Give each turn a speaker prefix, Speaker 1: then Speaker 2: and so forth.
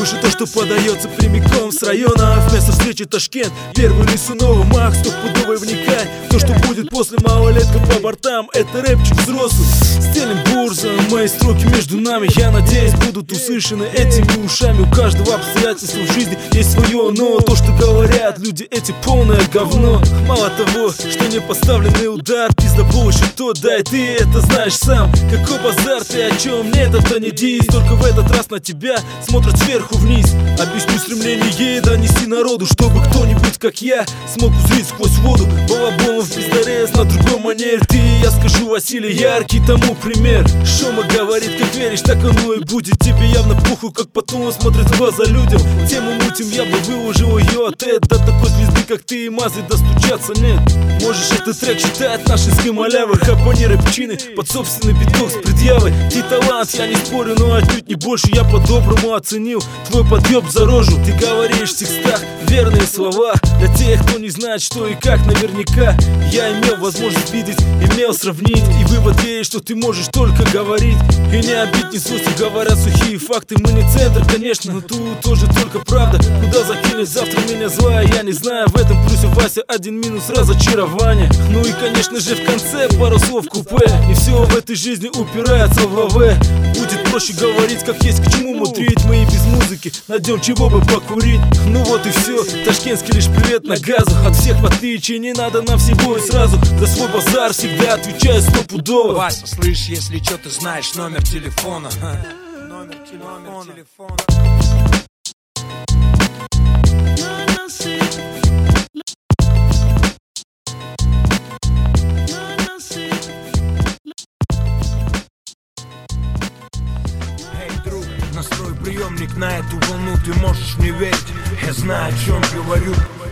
Speaker 1: слушай то, что подается прямиком с района. Вместо встречи Ташкент, первый Лисунова, Мах, стопудовый вникай. То, что будет после, малолетка по бортам, это рэпчик взрослый. Стелим бурза, мои строки между нами, я надеюсь, будут услышаны этими ушами. У каждого обстоятельства в жизни есть свое, но то, что говорят люди, эти полное говно. Мало того, что не поставленный удар, пизда больше то, да и ты это знаешь сам. Какой базар, ты о чем? Мне это не дись. Только в этот раз на тебя смотрят сверху вниз. Объясню стремление донести народу, чтобы кто-нибудь, как я, смог узреть сквозь воду. Балабонов пиздарез на другой манер. Ты, я скажу, Василий яркий тому пример. Шома говорит, как веришь, так оно и будет. Тебе явно похуй, как потом смотрит в глаза людям. Тему мутим, я бы выложил ее от до такой звезды, как ты, и мазы достучаться нет. Можешь этот трек считать нашинской малявой, хапани рэпчины под собственный биток с предъявой. Ты талант, я не спорю, но отнюдь не больше. Я по-доброму оценил твой подъеб за рожу. Ты говоришь в текстах верные слова для тех, кто не знает, что и как. Наверняка я имел возможность видеть, имел сравнить. И вывод есть, что ты можешь только говорить и не обидеть, не слушать, говорят сухие факты. Мы не центр, конечно, но тут тоже только правда. Куда закинет завтра меня злая, я не знаю. В этом плюсе Вася, один минус разочарование. Ну и конечно же в конце пару слов купе. Не все в этой жизни упирается в АВ. Будет проще говорить, как есть, к чему мудрить. Мы и без музыки найдем чего бы покурить. Ну вот и все, ташкентский лишь привет на газу. От всех в отличие, не надо нам всего и сразу. За свой базар всегда отвечаю стопудово.
Speaker 2: Вася, слышь, если что, ты знаешь номер телефона. Номер телефона. Настрой приемник на эту волну, ты можешь мне верить. Я знаю, о чем говорю.